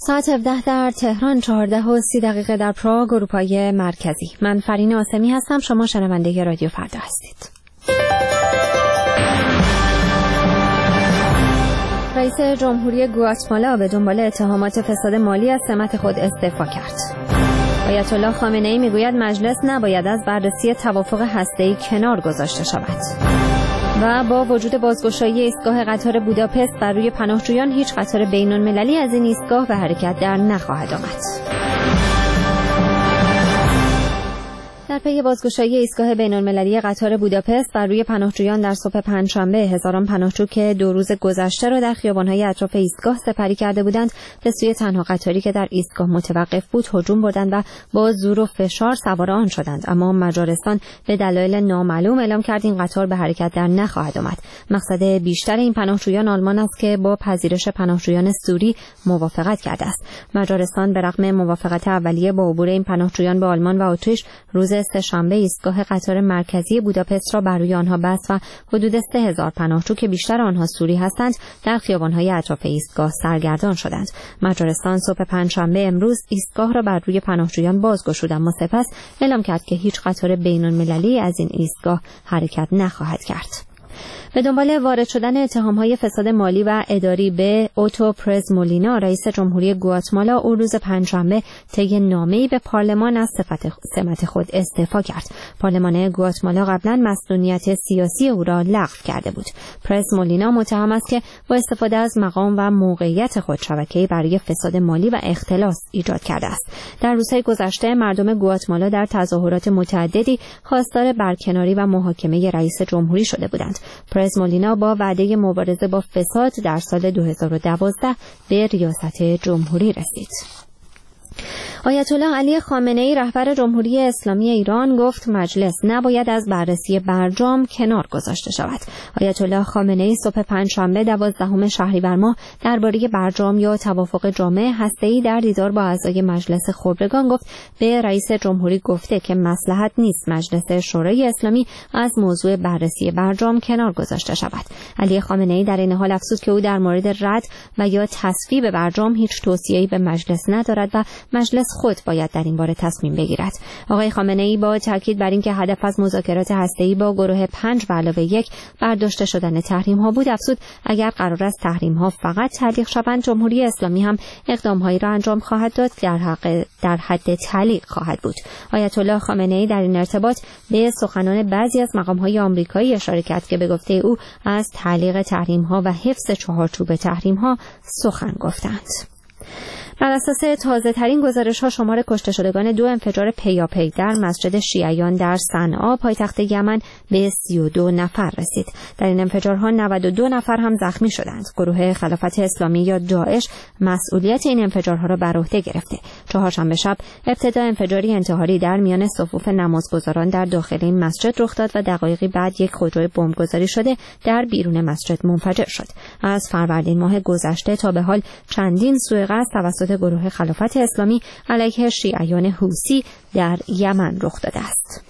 ساعت 17 در تهران، 14:30 در پراگ، اروپای مرکزی. من فرین آسمی هستم. شما شنونده رادیو فردا هستید. رئیس جمهوری گواتمالا به دنبال اتهامات فساد مالی از سمت خود استعفا کرد. آیت الله خامنه‌ای میگوید مجلس نباید از بررسی توافق هسته‌ای کنار گذاشته شود. و با وجود بازگشایی ایستگاه قطار بوداپست بر روی پناهجویان، هیچ قطار بین‌المللی از این ایستگاه به حرکت در نخواهد آمد. در پی بازگشایی ایستگاه بین‌المللی قطار بوداپست بر روی پناهجویان در صبح پنجشنبه، هزاران پناهجو که 2 روز گذشته را در خیابان‌های اطراف ایستگاه سپری کرده بودند، به سوی تنها قطاری که در ایستگاه متوقف بود هجوم بردند و با زور و فشار سوار آن شدند. اما مجارستان به دلایل نامعلوم اعلام کرد این قطار به حرکت در نخواهد آمد. مقصد بیشتر این پناهجویان آلمان است که با پذیرش پناهجویان سوری موافقت کرده است. مجارستان به رغم موافقت اولیه با عبور این پناهجویان به آلمان و اتریش، روز سه‌شنبه ایستگاه قطار مرکزی بوداپست را بر روی آنها بست و حدود 3000 پناهجو که بیشتر آنها سوری هستند در خیابان‌های اطراف ایستگاه سرگردان شدند. مجارستان صبح پنجشنبه امروز ایستگاه را بر روی پناهجویان بازگشود، اما سپس اعلام کرد که هیچ قطار بین‌المللی از این ایستگاه حرکت نخواهد کرد. به دنبال وارد شدن اتهام‌های فساد مالی و اداری به اوتو پرز مولینا، رئیس جمهوری گواتمالا او روز پنجشنبه طی نامه‌ای به پارلمان از سمت خود استعفا کرد. پارلمان گواتمالا قبلا مسئولیت سیاسی او را لغو کرده بود. پرز مولینا متهم است که با استفاده از مقام و موقعیت خود شبکه‌ای برای فساد مالی و اختلاس ایجاد کرده است. در روزهای گذشته مردم گواتمالا در تظاهرات متعددی خواستار برکناری و محاکمه رئیس جمهوری شده بودند. پرز مولینا با وعده مبارزه با فساد در سال 2012 به ریاست جمهوری رسید. آیت الله علی خامنه‌ای رهبر جمهوری اسلامی ایران گفت مجلس نباید از بررسی برجام کنار گذاشته شود. آیت الله خامنه‌ای صبح پنجشنبه 12 شهریور ماه درباره برجام یا توافق جامع هسته‌ای در دیدار با اعضای مجلس خبرگان گفت به رئیس جمهوری گفته که مصلحت نیست مجلس شورای اسلامی از موضوع بررسی برجام کنار گذاشته شود. علی خامنه‌ای در این حال افزود که او در مورد رد و یا تصویب برجام هیچ توصیه‌ای به مجلس ندارد و مجلس خود باید در این باره تصمیم بگیرد. آقای خامنه‌ای با تاکید بر اینکه هدف از مذاکرات هسته‌ای با گروه 5+1 برداشته شدن تحریم‌ها بود افزود اگر قرار است تحریم‌ها فقط تعلیق شوند، جمهوری اسلامی هم اقدام‌هایی را انجام خواهد داد در حد تعلیق خواهد بود. آیت الله خامنه‌ای در این ارتباط به سخنان بعضی از مقام‌های آمریکایی اشاره کرد که به گفته او از تعلیق تحریم‌ها و حفظ چهارچوب تحریم‌ها سخن گفتند. بر اساس تازه‌ترین گزارش‌ها شمار کشته شدگان 2 انفجار پیاپی در مسجد شیعیان در صنعا پایتخت یمن به 32 نفر رسید. در این انفجارها 92 نفر هم زخمی شدند. گروه خلافت اسلامی یا داعش مسئولیت این انفجارها را بر عهده گرفته. چهارشنبه شب ابتدا انفجاری انتحاری در میان صفوف نمازگزاران در داخل این مسجد رخ داد و دقایقی بعد یک خودرو بمبگذاری شده در بیرون مسجد منفجر شد. از فروردین ماه گذشته تا به حال چندین سوء قصد توسط گروه خلافت اسلامی علیه شیعیان حوثی در یمن رخ داده است.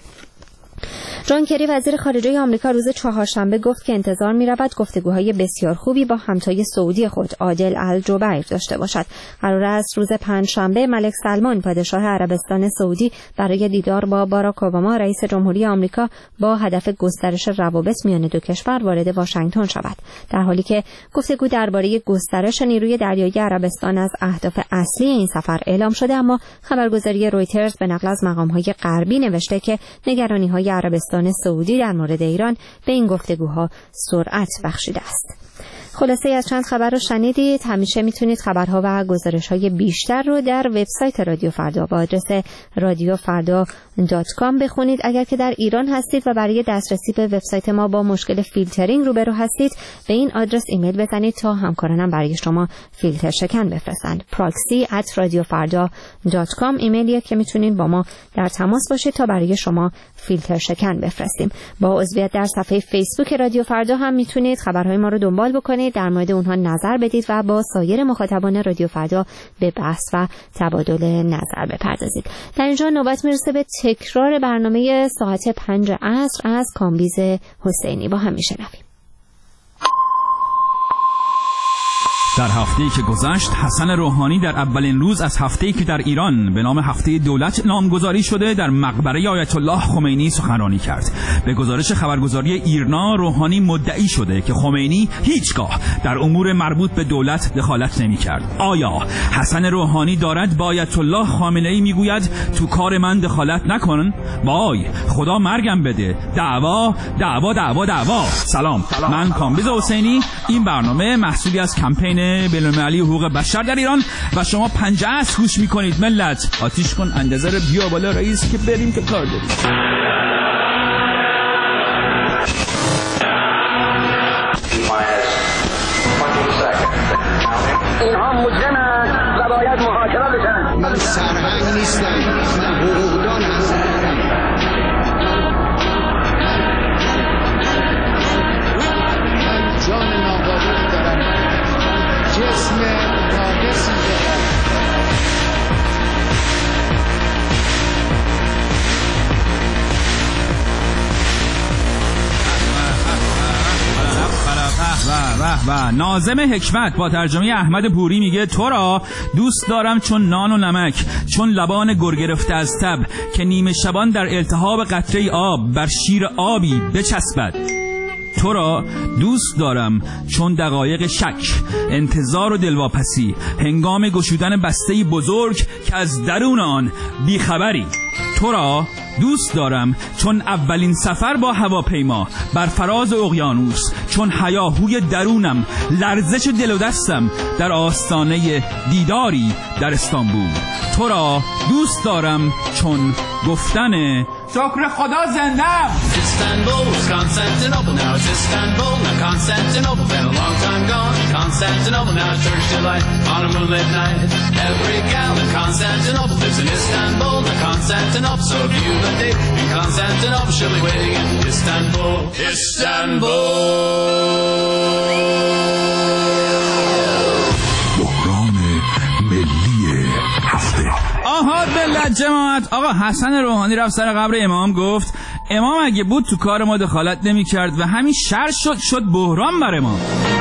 جان کری وزیر خارجه آمریکا روز چهارشنبه گفت که انتظار می‌رود گفتگوهای بسیار خوبی با همتای سعودی خود عادل الجبیر داشته باشد. قرار است روز پنجشنبه ملک سلمان پادشاه عربستان سعودی برای دیدار با باراک اوباما رئیس جمهوری آمریکا با هدف گسترش روابط میان دو کشور وارد واشنگتن شود. در حالی که گفتگو درباره گسترش نیروی دریایی عربستان از اهداف اصلی این سفر اعلام شده، اما خبرگزاری رویترز به نقل از مقام‌های غربی نوشته که نگرانی‌های عربستان سعودی در مورد ایران به این گفتگوها سرعت بخشیده است. خلاصه از چند خبر رو شنیدید. همیشه میتونید خبرها و گزارش‌های بیشتر رو در وبسایت رادیو فردا با آدرس radiofarda.com بخونید. اگر که در ایران هستید و برای دسترسی به وبسایت ما با مشکل فیلترینگ روبرو هستید، به این آدرس ایمیل بزنید تا همکارانم برای شما فیلتر شکن بفرستند. proxy@radiofarda.com ایمیلیه که میتونید با ما در تماس باشید تا برای شما فیلتر شکن بفرستیم. با عضویت در صفحه فیسبوک رادیو فردا هم میتونید خبرهای ما رو دنبال بکنید، در مورد اونها نظر بدید و با سایر مخاطبان رادیو فردا به بحث و تبادل نظر بپردازید. در اینجا نوبت میرسه به تکرار برنامه ساعت 5 عصر از کامبیز حسینی. با هم میشنویم. در هفته‌ای که گذشت حسن روحانی در اولین روز از هفته‌ای که در ایران به نام هفته دولت نامگذاری شده در مقبره آیت الله خمینی سخنرانی کرد. به گزارش خبرگزاری ایرنا روحانی مدعی شده که خمینی هیچگاه در امور مربوط به دولت دخالت نمی‌کرد. آیا حسن روحانی دارد با آیت الله خامنه‌ای میگوید تو کار من دخالت نکن؟ وای خدا مرگم بده. دعوا دعوا دعوا دعوا. سلام، من کامبیز حسینی. این برنامه محصولی از کمپین بین‌المللی حقوق بشر در ایران و شما پنجه است گوش میکنید. ملت آتیش کن اندازه رو بیا بالا رئیس که بریم که کار داریم. اینها مجرمند و باید محاکمه بشن. من سرهنگ نیستم، من حقوقدان هستم. جان نابود دارم، جسم ناقصی دارم. و ناظم حکمت با ترجمه احمد پوری میگه تو را دوست دارم چون نان و نمک، چون لبان گر گرفته از تب، که نیمه شبان در التهاب قطره آب بر شیر آبی بچسبد. تو را دوست دارم چون دقایق شک، انتظار و دلواپسی، هنگام گشودن بسته‌ای بزرگ که از درون آن بیخبری. تو را دوست دارم چون اولین سفر با هواپیما بر فراز اقیانوس، چون هیاهوی درونم، لرزش دل و دستم در آستانه دیداری در استانبول. تو را دوست دارم چون گفتن شکر خدا زندم. Istanbul was Constantinople, now it's Istanbul. Now Constantinople been a long time gone. Constantinople now it's Turkish delight on a moonlit night. Every gal in Constantinople lives in Istanbul. Now Constantinople, so if you've a date in Constantinople, she'll be waiting in Istanbul. Istanbul. بحران ملی هفته. آها ملت جماعت، آقا حسن روحانی رفت سر قبر امام گفت امام اگه بود تو کار ما دخالت نمی کرد و همین شر شد بحران بر امام.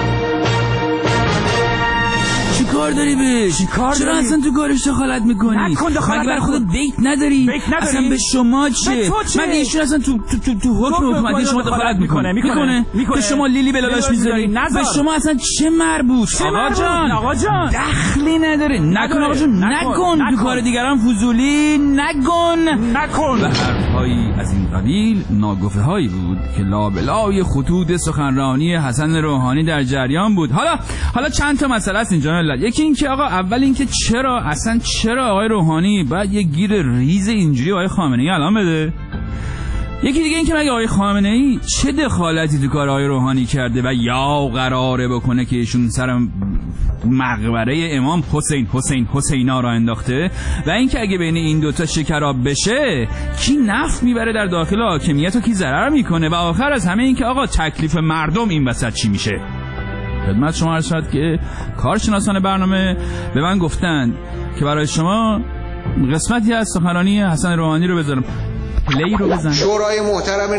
چی کار داری بهش؟ چرا اصلا تو کارش دخالت میکنی؟ مگه برای خودت بیت نداری؟ اصلا به شما چه؟ مگه ایشون اصلا تو حکم حکومتی شما دخالت میکنه؟ به شما لیلی بلالاش میذاری؟ به شما اصلا چه مربوط؟ آقا جان دخلی نداره. نکن آقا جان، نکن. تو کار دیگران فضولی نکن. به حرفهایی از این قبیل ناگفته هایی بود که لابلای خطوط سخنرانی حسن روحانی در جریان بود. حالا چند تا مسئله است اینجا. یکی این که آقا اول این که چرا آقای روحانی باید یه گیر ریز اینجوری آقای خامنه‌ای الان بده؟ یکی دیگه این که مگه آقای خامنه‌ای چه دخالتی تو کار آقای روحانی کرده و یا قراره بکنه که ایشون سر مقبره امام حسینا را انداخته؟ و این که اگه بین این دوتا شکراب بشه کی نفع میبره در داخل حاکمیت و کی ضرر میکنه؟ و آخر از همه این که آقا تکلیف مردم این وسط چی میشه؟ خدمت شما عرض شد که کارشناسان برنامه به من گفتند که برای شما قسمتی از سخنرانی حسن روحانی رو بذارم. پلی رو بزن. شورای محترم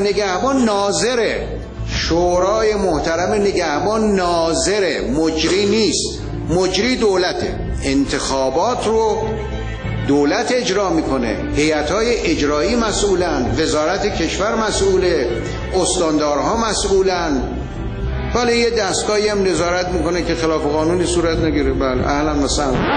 نگهبان ناظره، مجری نیست. مجری دولته. انتخابات رو دولت اجرا میکنه. هیئت‌های اجرایی مسئولن، وزارت کشور مسئوله، استاندارها مسئولن. ولی یه دستگاهی هم نظارت میکنه که خلاف قانونی صورت نگیره. بله، اهلا و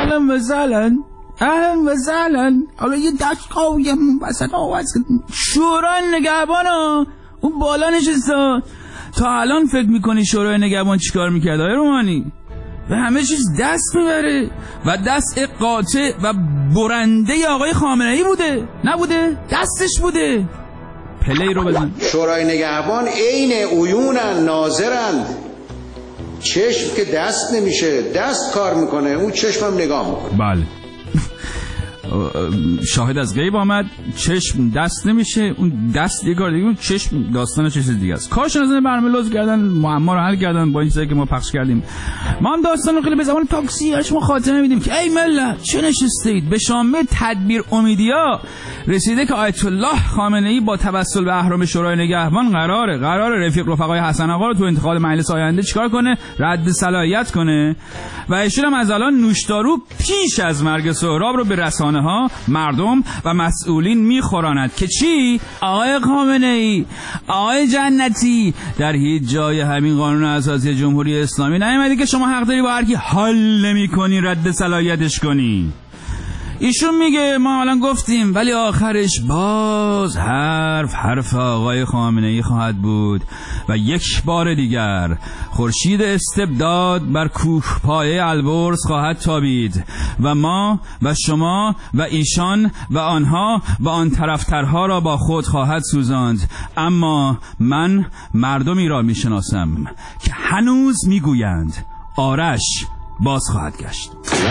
سهلا. حالا یه دستگاهی هم وسط آواز شورای نگهبان اون بالا نشسته. تا الان فکر میکنی شورای نگهبان چیکار میکرد آقای روحانی؟ و همه چیز دست میبره و دست قاطع و برنده آقای خامنه‌ای بوده؟ نبوده؟ دستش بوده. پلی رو بزن. شورای نگهبان عین عیونن، ناظرن. چشم که دست نمیشه، دست کار میکنه، اون چشمم نگاه میکنه. بله. شاهد از غیب آمد، چشم دست نمیشه، اون دست یه کار دیگه، اون چشم داستانش چیز دیگه است. کارشناسان برنامه لطف کردن معما رو حل کردن با این چیزی که ما پخش کردیم. ما هم داستان رو خیلی به زبان تاکسی شما خاطره میدیم که ای ملت چه نشستید. به شامه تدبیر امیدیا رسیده که آیت الله خامنه‌ای با توسل به اهرام شورای نگهبان قرار رفیق رفقای حسن آقا رو تو انتخابات مجلس آینده چیکار کنه؟ رد صلاحیت کنه. و ایشون هم از الان نوشدارو پیش از مرگ سهراب رو به رسانه‌ها، مردم و مسئولین میخوراند که چی؟ آقای خامنه‌ای، آقای جنتی، در هیچ جای همین قانون اساسی جمهوری اسلامی نیامده که شما حق داری با هر کی حال نمی‌کنی رد صلاحیتش کنی. ایشون میگه ما الان گفتیم ولی آخرش باز حرف آقای خامنه‌ای خواهد بود و یک بار دیگر خورشید استبداد بر کوه پایه البرز خواهد تابید و ما و شما و ایشان و آنها و آن طرفترها را با خود خواهد سوزاند. اما من مردمی را میشناسم که هنوز میگویند آرش باز خواهد گشت.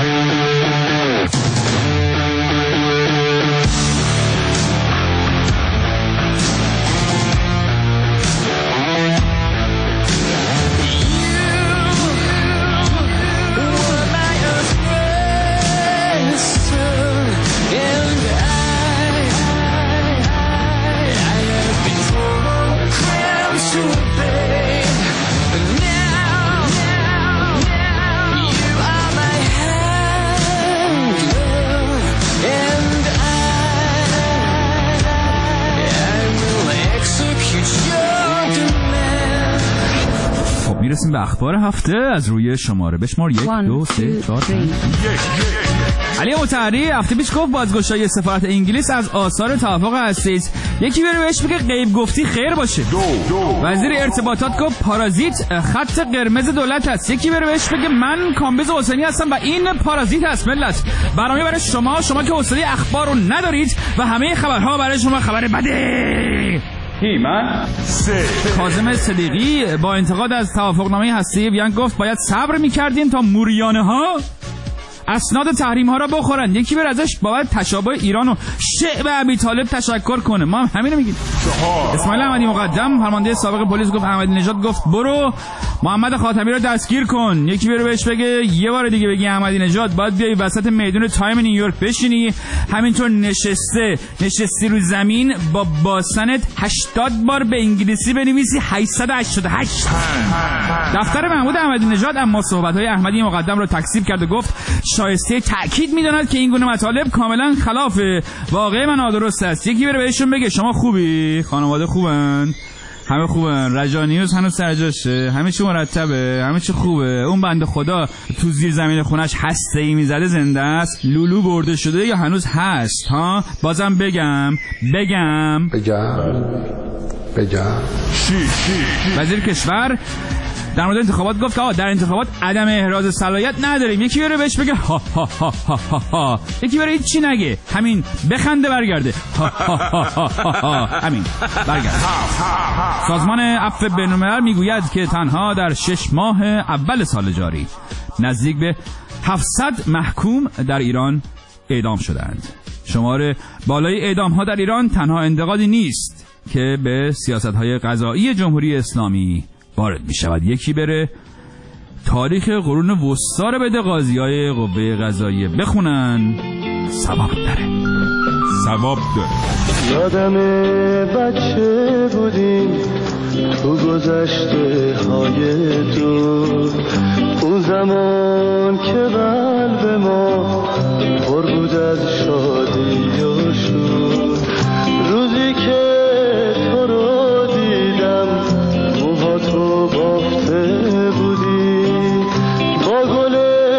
میرسیم به اخبار هفته از روی شماره بشمار 1 2 3 4 علی مطهری هفته پیش گفت بازگشایی سفارت انگلیس از آثار توافق هستی است. یکی بره بهش بگه غیب گفتی خیر باشه. وزیر ارتباطات گفت پارازیت خط قرمز دولت است. یکی بره بهش بگه من کامبیز حسینی هستم و این پارازیت است. ملت برنامه برای شما که حوصله اخبار رو ندارید و همه خبرها برای شما خبر بده. من کاظم صدیقی با انتقاد از توافقنامه هسته‌ای وین گفت باید صبر می‌کردیم تا موریانه ها اسناد تحریم ها را بخورن. یکی بر ازش بابت تشابه ایران و شعب ابی طالب تشکر کنه. ما هم همین میگیم. اسماعیل احمدی مقدم فرمانده سابق پلیس گفت احمدی نژاد گفت برو محمد خاتمی رو دستگیر کن. یکی بره بهش بگه یه بار دیگه بگی احمدی نژاد باید بیای وسط میدون تایم نیویورک بشینی همینطور نشستی رو زمین با باسنت 80 بار به انگلیسی بنویسی 888. دفتر محمود احمدی نژاد اما صحبت‌های احمدی مقدم رو تکذیب کرد و گفت شایسته تأکید می‌داند که این گونه مطالب کاملا خلاف واقع و نادرست است. یکی بره بهشون بگه شما خوبی؟ خانواده خوبن؟ همه خوبن. رجانیوز هنوز سر جاشه، همه چی مرتبه، همه چی خوبه. اون بنده خدا تو زیر زمین خونش هسته‌ای میزده زنده است؟ لولو برده شده یا هنوز هست؟ ها بازم بگم وزیر کشور در مورد انتخابات گفت که در انتخابات عدم احراز صلاحیت نداریم. یکی بره بهش بگه ها ها ها ها ها ها. یکی بره هیچ چی نگه، همین بخنده برگرده ها ها ها ها ها. همین برگرده. سازمان عفو بین‌الملل میگوید که تنها در 6 ماه اول سال جاری نزدیک به 700 محکوم در ایران اعدام شدند. شمار بالای اعدام ها در ایران تنها انتقادی نیست که به سیاست‌های قضایی جمهوری اسلامی وارد می شود. یکی بره تاریخ قرون وسطا رو بده قاضیای قوه قضاییه بخونن. ثواب داره. یادم بچه بودیم تو گذشته های دور، اون زمان که قلب ما پر بود از شادی و شور. روزی که تو رو دیدم تو بافته بودی با گل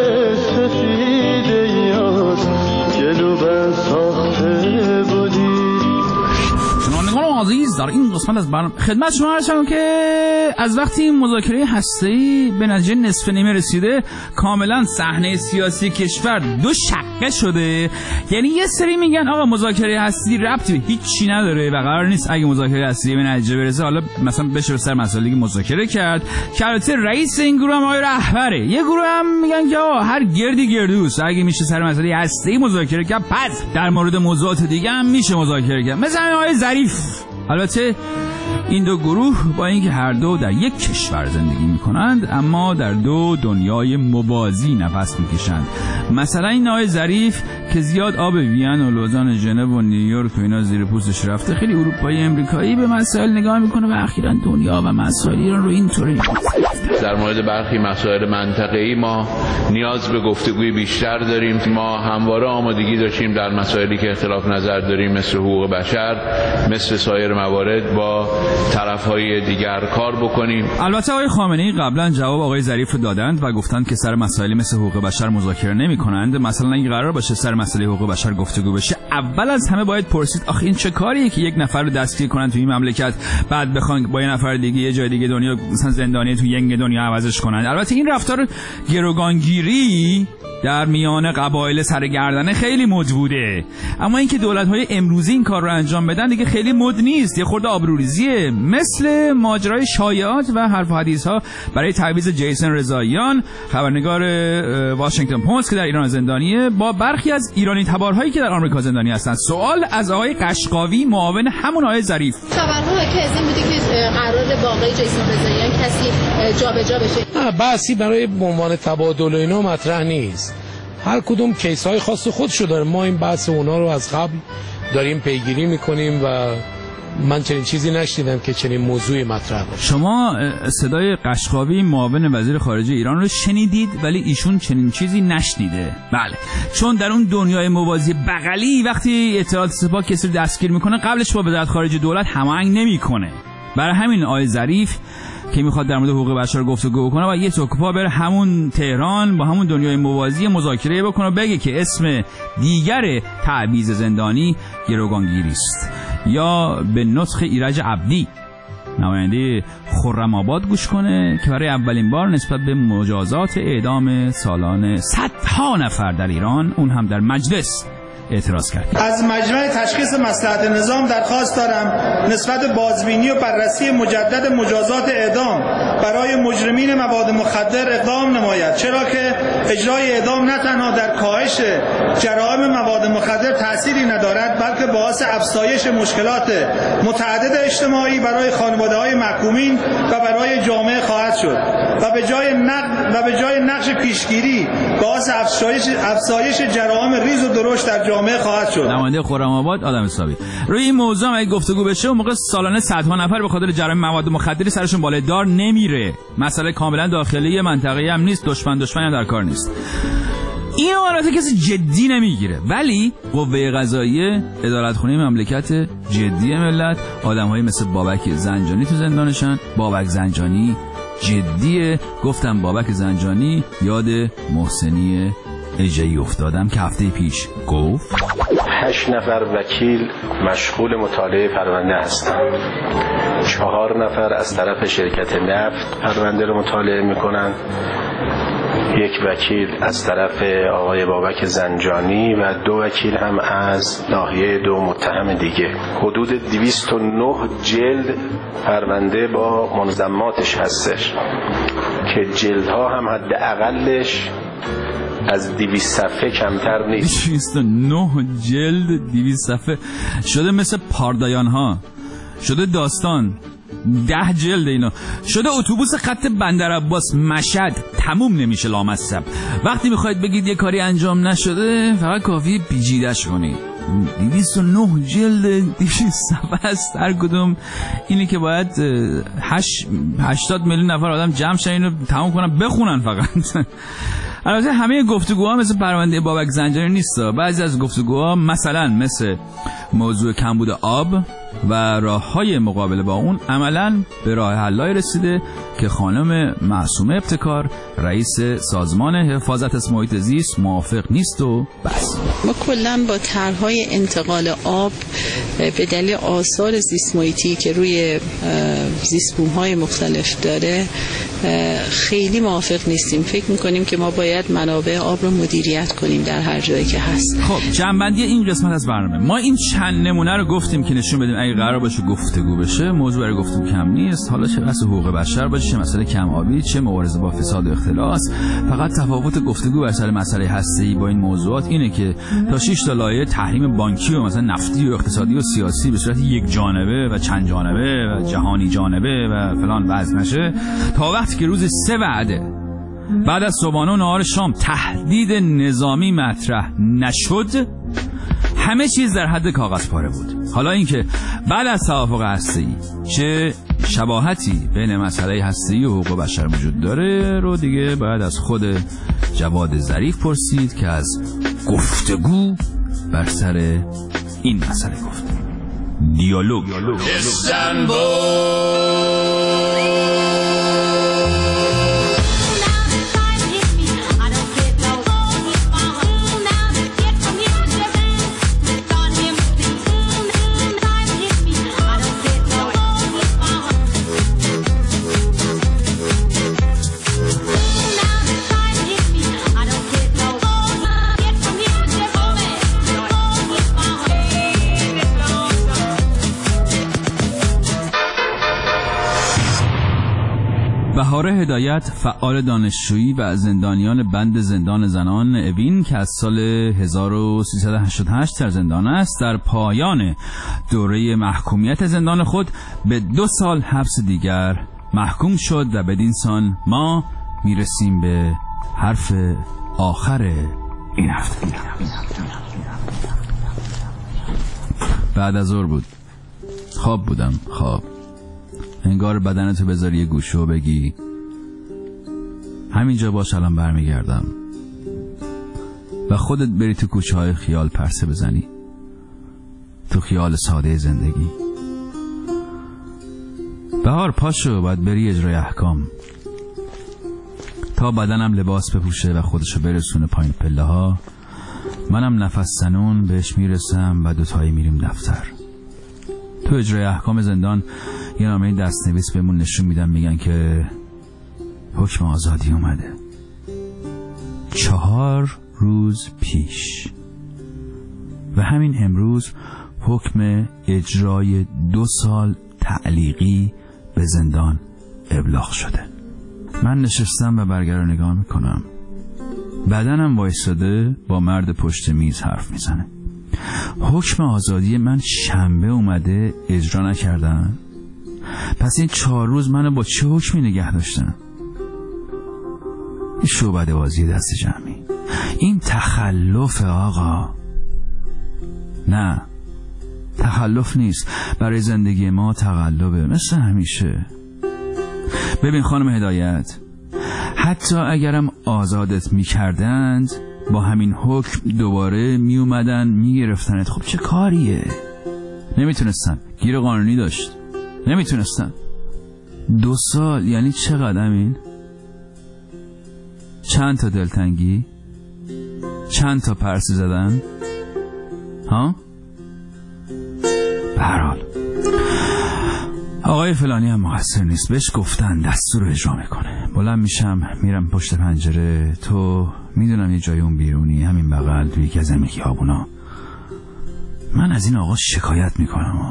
سفید یاد گلوبن ساخته بودی. شنوندگان عزیز امروز در این قسمت از برنامه خدمت شما عرض شدم که از وقتی مذاکره هسته‌ای به نتیجه نصف نیمه رسیده کاملا صحنه سیاسی کشور دو شقه شده. یعنی یه سری میگن آقا مذاکره هسته‌ای ربطی به هیچی نداره و قرار نیست اگه مذاکره هسته‌ای به نتیجه برسه حالا مثلا بشه سر مسائلی که مذاکره کرد که البته رئیس این گروه هم آقای رهبره. یه گروه هم میگن که آقا هر گردی گردوست، اگه میشه سر مسئله هسته‌ای مذاکره کرد پس در مورد موضوعات دیگه هم میشه مذاکره کرد، مثل آقای ظریف. البته این دو گروه با اینکه هر دو در یک کشور زندگی میکنند اما در دو دنیای موازی نفس میکشند. مثلا این آقای ظریف که زیاد آب وین و لوزان ژنو و نیویورک و اینا زیر پوستش رفته، خیلی اروپایی امریکایی به مسائل نگاه میکنه و اخیراً دنیا و مسائل ایران رو اینطوری. در مورد برخی مسائل منطقه‌ای ما نیاز به گفتگوی بیشتر داریم. ما همواره آمادگی داشتیم در مسائلی که اختلاف نظر داریم مثل حقوق بشر، مثل سایر موارد با طرف‌های دیگر کار بکنیم. البته آقای خامنه‌ای قبلا جواب آقای ظریف رو دادند و گفتند که سر مسائلی مثل حقوق بشر مذاکره نمی‌کنند. مثلا اگه قرار باشه سر مسئله حقوق بشر گفتگو بشه، اول از همه باید پرسید آخه این چه کاریه که یک نفر رو دستگیر کنن تو این مملکت بعد بخوان با یه نفر دیگه یه جای دیگه دنیا مثلا زندانی تو ینگ دنیا عوضش کنن. البته این رفتار گروگانگیری در میان قبایل سرگردنه خیلی مد بوده، اما اینکه دولت‌های امروزی این کار رو انجام بدن دیگه خیلی مد نیست، یه خورده آبروریزیه. مثل ماجرای شایعات و حرف و حدیث‌ها برای تعویض جیسن رضاییان، خبرنگار واشنگتن پست که در ایران زندانیه، با برخی از ایرانی تبارهایی که در آمریکا زندانی هستند. سوال از آقای قشقاوی معاون همون آقای ظریف. خبرها که از این بوده که قرار واقعی جیسن رضاییان کسی جابجا بشه. بحثی برای به عنوان تبادل و اینا مطرح نیست. هر کدوم کیس‌های خاص خودشو داره. ما این بحث اونا رو از قبل داریم پیگیری میکنیم و من چنین چیزی نشنیدم که چنین موضوعی مطرح باشه. شما صدای قشقاوی معاون وزیر خارجه ایران رو شنیدید ولی ایشون چنین چیزی نشنیده. بله، چون در اون دنیای موازی بغلی وقتی اطلاعات سپاه کسی رو دستگیر میکنه قبلش با وزارت خارجه دولت هماهنگ نمیکنه. برای همین آقای ظریف که میخواد در مورد حقوق بشر گفتگو بکنه و یه توکپا بره همون تهران با همون دنیای موازی مذاکره بکنه و بگه که اسم دیگر تعویض زندانی گروگانگیری است. یا به نطق ایرج عبدی نماینده خرم‌آباد گوش کنه که برای اولین بار نسبت به مجازات اعدام سالانه صدها نفر در ایران، اون هم در مجلس، اعتراض کرد. از مجمع تشخیص مصلحت نظام درخواست دارم نسبت به بازبینی و بررسی مجدد مجازات اعدام برای مجرمین مواد مخدر اقدام نماید، چرا که اجرای اعدام نه تنها در کاهش جرائم مواد مخدر تأثیری ندارد بلکه باعث افزایش مشکلات متعدد اجتماعی برای خانواده‌های محکومین و برای جامعه خواهد شد و به جای نقش پیشگیری باعث افزایش جرائم ریز و درشت در جامعه خواهد شد. نماینده خرم‌آباد آدم حسابی روی این موضوع اگه گفتگو بشه اون موقع سالانه صدها نفر به خاطر جرایم مواد مخدری سرشون بالای دار نمیره. مسئله کاملا داخلی منطقه‌ای هم نیست، دشمنی هم در کار نیست. این البته کسی جدی نمیگیره، ولی قوه قضاییه، عدالتخونه مملکت جدی ملت، آدم‌هایی مثل بابک زنجانی تو زندانشن. بابک زنجانی جدیه. گفتم بابک زنجانی یاد محسنی اجایی افتادم که هفته پیش گفت 8 نفر وکیل مشغول مطالعه پرونده هستند. 4 نفر از طرف شرکت نفت پرونده رو مطالعه میکنن. 1 وکیل از طرف آقای بابک زنجانی و 2 وکیل هم از ناحیه 2 متهم دیگه. حدود 209 جلد پرونده با منظماتش هستش که جلدها هم حداقلش از 200 صفحه کمتر نیست. 209 جلد 200 صفحه شده مثل پاردایان ها، شده داستان 10 جلد اینا، شده اتوبوس خط بندرعباس مشهد تموم نمیشه لامصب. وقتی میخواید بگید یه کاری انجام نشده فقط کافیه پیچیده‌اش کنید. 209 جلد 200 صفحه است هر کدوم. اینی که باید 80 میلیون نفر آدم جمع شن اینو تموم کنن بخونن فقط. البته همه گفتگوها مثل پرونده بابک زنجانی نیست. بعضی از گفتگوها مثلا مثل موضوع کمبود آب و راه‌های مقابله با اون عملاً به راه حل‌هایی رسیده که خانم معصومه ابتکار رئیس سازمان حفاظت از محیط زیست موافق نیست و بس. ما کلاً با طرح‌های انتقال آب به دلیل آثار زیست محیطی که روی زیست بوم‌های مختلف داره خیلی موافق نیستیم. فکر می‌کنیم که ما باید منابع آب رو مدیریت کنیم در هر جایی که هست. خب جنبندی این قسمت از برنامه، ما این چند نمونه رو گفتیم که نشون بدیم اگه قرار باشه گفتگو بشه موضوع برای گفتگو کم نیست، حالا چه بحث حقوق بشر باشه، چه مسئله کم آبی، چه مبارزه با فساد و اختلاس. فقط تفاوت گفتگو بر سر مسئله هسته‌ای با این موضوعات اینه که تا 6 تا لایه تحریم بانکی و مثلا نفتی و اقتصادی و سیاسی به صورت یک جانبه و چند جانبه و جهانی جانبه و فلان وضع نشه، تا وقتی که روز 3 وعده بعد از صبحانه و نهار شام تهدید نظامی مطرح نشد، همه چیز در حد کاغذ پاره بود. حالا اینکه بعد از توافق هسته‌ای چه شباهتی بین مسئله هسته‌ای و حقوق بشر وجود داره رو دیگه باید از خود جواد ظریف پرسید که از گفتگو بر سر این مسئله گفت. دیالوگ. بهاره هدایت، فعال دانشجویی و زندانیان بند زندان زنان اوین که از سال 1388 در زندان است، در پایان دوره محکومیت زندان خود به 2 سال حبس دیگر محکوم شد و بدین سان ما میرسیم به حرف آخر این هفته. بعد از ظهر بود، خواب بودم، خواب. انگار بدنتو بذاری یه گوشه و بگی همینجا باش، الان برمیگردم، و خودت بری تو کوچه های خیال پرسه بزنی، تو خیال ساده زندگی. بهار پاشو، باید بری اجرای احکام. تا بدنم لباس بپوشه و خودشو برسونه پایین پله ها، منم نفس زنون بهش میرسم و دوتایی میریم دفتر. تو اجرای احکام زندان یه نامه دستنویس بهمون نشون میدن، میگن که حکم آزادی اومده. 4 روز پیش و همین امروز حکم اجرای 2 سال تعلیقی به زندان ابلاغ شده. من نشستم و برگر رو نگاه میکنم. بدنم وایساده با مرد پشت میز حرف میزنه. حکم آزادی من شنبه اومده، اجرا نکردن. پس این 4 روز منو با چه حکمی نگه داشتن؟ این شعبده بازی دست جمعی، این تخلف آقا. نه، تخلف نیست، برای زندگی ما تقلبه، مثل همیشه. ببین خانم هدایت، حتی اگرم آزادت میکردند با همین حکم دوباره میومدن میگرفتنت. خب چه کاریه؟ نمیتونستن، گیر قانونی داشت، نمیتونستن. 2 سال یعنی چقدر امین؟ چند تا دلتنگی؟ چند تا پرسی زدن؟ ها؟ به هر حال آقای فلانی هم مقصر نیست، بهش گفتن دستور رو اجرا میکنه. بلند میشم میرم پشت پنجره، تو میدونم یه جای اون بیرونی همین بغل توی یکی از این خیابونا. من از این آقا شکایت میکنم.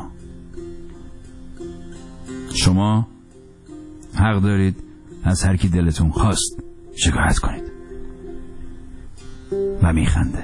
شما حق دارید از هر کی دلتون خواست شکایت کنید. و میخنده.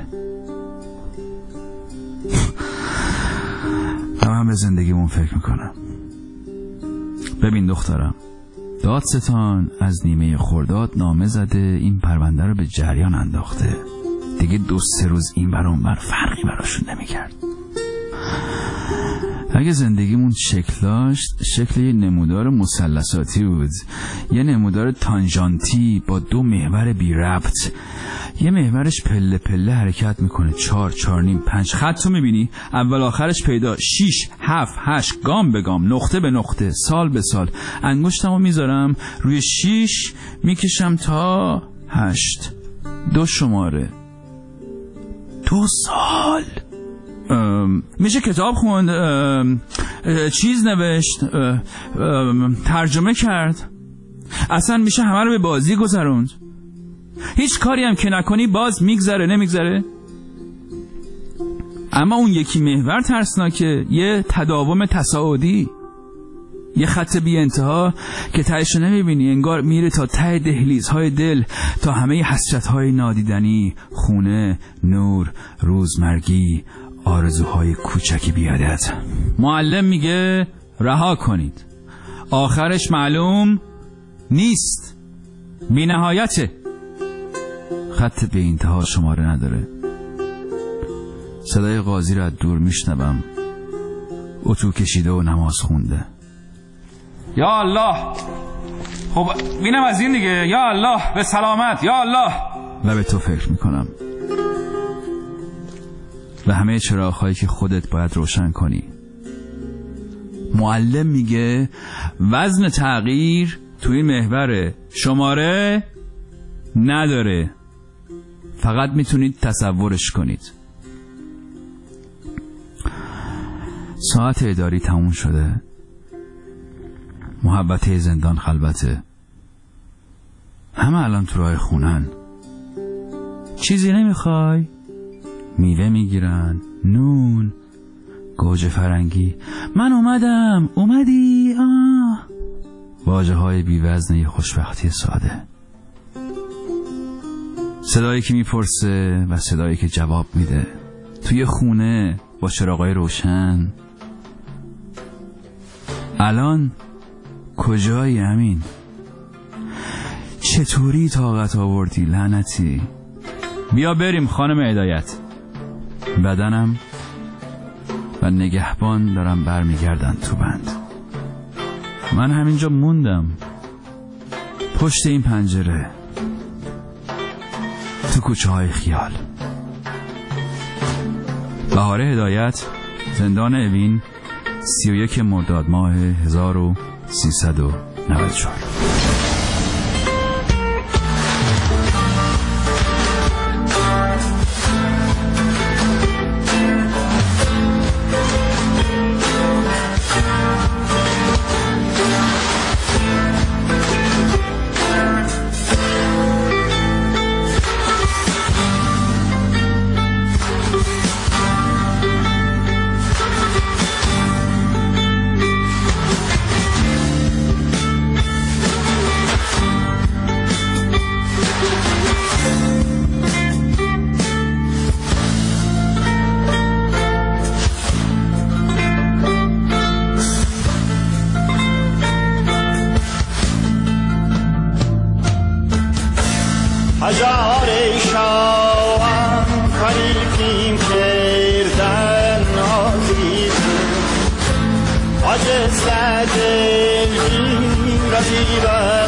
من به زندگیمون فکر میکنم. ببین دخترم، دادستان از نیمه خرداد نامه زده، این پرونده رو به جریان انداخته. دیگه 2-3 روز این بر اون بر فرقی براشون نمیکرد. اگه زندگیمون شکل یه نمودار مثلثاتی بود، یه نمودار تانژانتی با دو محور بی ربط، یه محورش پله پله حرکت میکنه، 4 4 نیم 5 خط رو میبینی، اول آخرش پیدا، 6 7 8 گام به گام، نقطه به نقطه، سال به سال. انگشتمو میذارم روی 6 میکشم تا 8، 2 شماره، 2 سال. میشه کتاب خوند، چیز نوشت، ترجمه کرد، اصلا میشه همه رو به بازی گذروند. هیچ کاری هم که نکنی باز میگذره، نمیگذره. اما اون یکی محور ترسناکه، یه تداوم تصاعدی، یه خط بی انتها که تهش نمیبینی، انگار میره تا ته دهلیزهای دل، تا همه حسرتهای نادیدنی، خونه، نور، روزمرگی، آرزوهای کوچکی بیادت. معلم میگه رها کنید، آخرش معلوم نیست، بی نهایته. خط به انتها شماره نداره. صدای قاضی رو از دور میشنوم، اتو کشیده و نماز خونده. یا الله، خب بینم از این دیگه، یا الله به سلامت، یا الله. و به تو فکر میکنم، و همه چراغ‌هایی که خودت باید روشن کنی. معلم میگه وزن تغییر توی محور شماره نداره، فقط میتونید تصورش کنید. ساعت اداری تموم شده، محبته زندان خلوته، همه الان تو راه خونن. چیزی نمیخوای؟ میوه میگیرن، نون، گوجه فرنگی. من اومدم، اومدی؟ واژه های بیوزن یه خوشبختی ساده. صدایی که میپرسه و صدایی که جواب میده، توی خونه با چراغای روشن. الان کجایی امین؟ چطوری طاقت آوردی لعنتی؟ بیا بریم خانم هدایت. بدنم و نگهبان دارم برمیگردن تو بند. من همینجا موندم پشت این پنجره، تو کوچه های خیال. بهار هدایت، زندان اوین، 31 مرداد ماه 1394. هزار شاوم خلیفیم کردن عزیز عجز دل رزیبم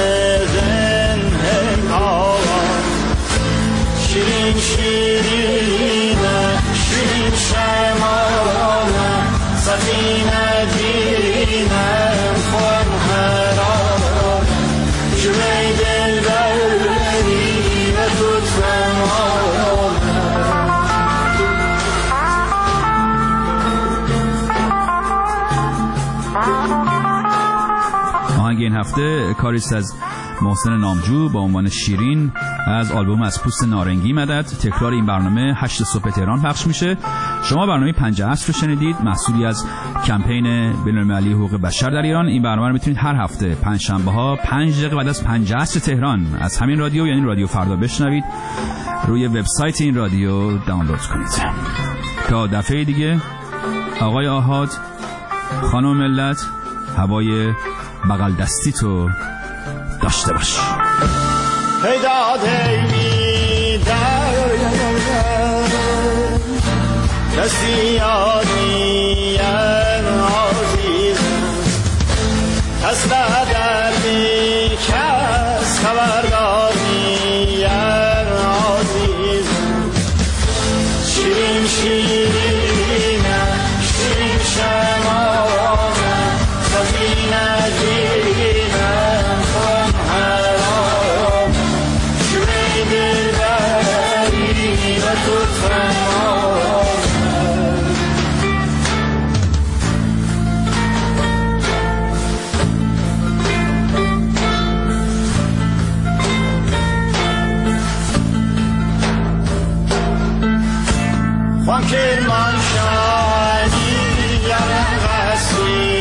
زنه آوان شیرین شیرینه شیرین شمانه سفینه دینم خون هران جوی دل بری و تو آهنگ این هفته کاریست از محسن نامجو با عنوان شیرین از آلبوم از پوست نارنگی مدد. تکرار این برنامه 8 صبح تهران پخش میشه. شما برنامه 5 عصر رو شنیدید، محصولی از کمپین بین‌المللی حقوق بشر در ایران. این برنامه رو میتونید هر هفته 5 شنبه ها 5 دقیقه بعد از 5 عصر تهران از همین رادیو، یعنی رادیو فردا، بشنوید. روی وبسایت این رادیو دانلود کنید. تا دفعه دیگه، آقای آحاد، خانم ملت، هوای بغل دستی تو داشته باش. پیداده میدن کسی یادیم شیرینه شیرین شمانه سفینه گیرینه خون حرام شوی دلبری و تو که من شادی یارم غسی